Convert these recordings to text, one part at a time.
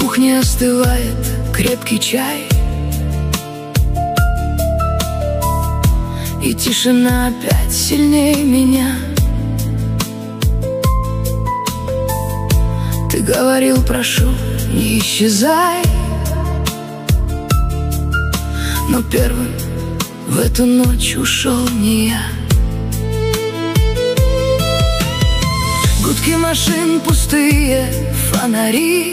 кухне остывает крепкий чай, и тишина опять сильнее меня. Ты говорил: прошу, не исчезай. Но первым в эту ночь ушел не я. Гудки машин, пустые фонари,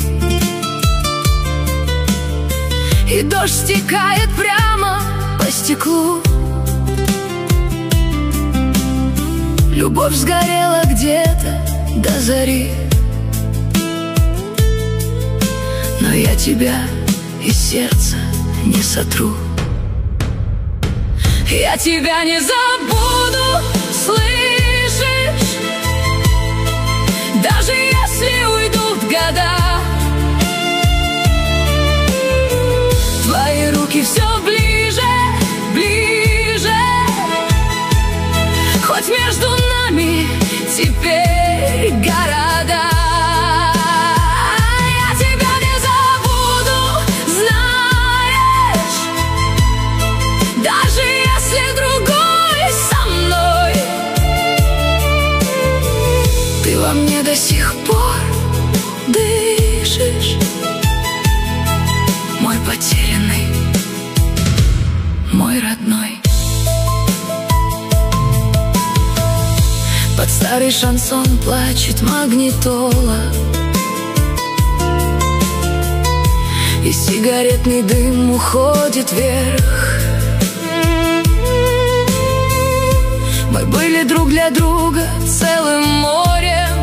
и дождь стекает прямо по стеклу. Любовь сгорела где-то до зари, но я тебя из сердца не сотру. Я тебя не забуду, слышишь? Даже если уйдут года, твои руки все ближе, ближе. Хоть между нами теперь города. Я тебя не забуду, знаешь, даже если другой со мной. Ты во мне до сих пор дышишь, мой потерянный, мой родной. Под старый шансон плачет магнитола, и сигаретный дым уходит вверх. Мы были друг для друга целым морем,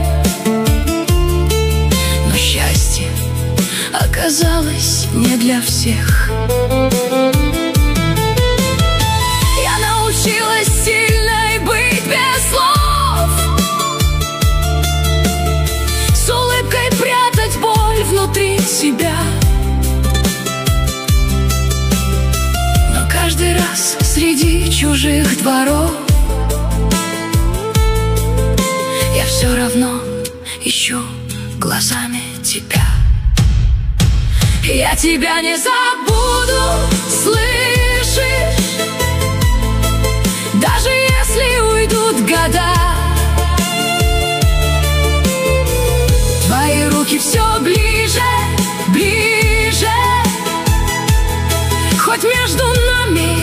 но счастье оказалось не для всех. Я научилась сильной быть без слов, с улыбкой прятать боль внутри себя. Но каждый раз среди чужих дворов я все равно ищу глазами тебя. Я тебя не забуду, слышишь? Даже если уйдут года, твои руки все ближе, ближе. Хоть между нами